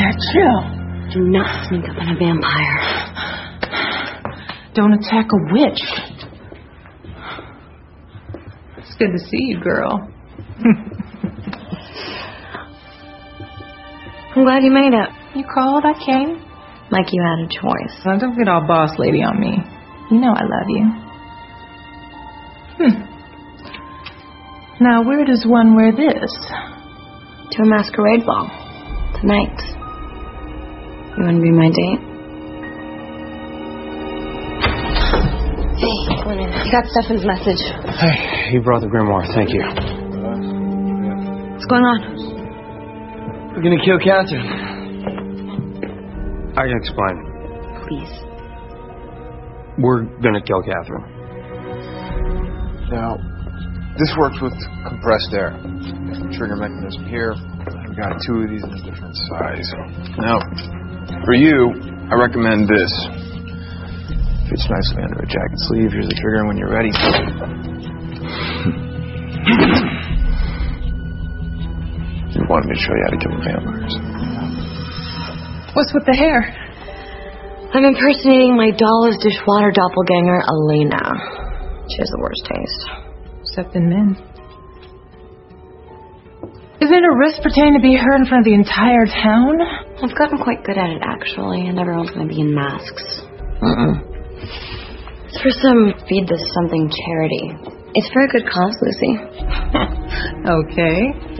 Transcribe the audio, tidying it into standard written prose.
here. Chill. Do not sneak up on a vampire. Don't attack a witch. It's good to see you, girl. I'm glad you made it. You called, I came. Like you had a choice. Now, don't get all boss lady on me. You know I love you. Now, where does one wear this? To a masquerade ball. Tonight. You want to be my date? Hey, you got Stefan's message. Hey, he brought the grimoire. Thank you. What's going on? We're gonna kill Catherine. I can explain. Please. We're gonna kill Catherine. Now, this works with compressed air. Trigger mechanism here. I've got 2 of these in a different size. Now, for you, I recommend this. Fits nicely under a jacket sleeve. Here's the trigger when you're ready. You wanted me to show you how to kill vampires. What's with the hair? I'm impersonating my doll's dishwater doppelganger, Elena. She has the worst taste. Except in men. Is it a risk pretending to be her in front of the entire town? I've gotten quite good at it, actually, and everyone's going to be in masks. It's for some Feed This Something charity. It's for a good cause, Lucy. Okay.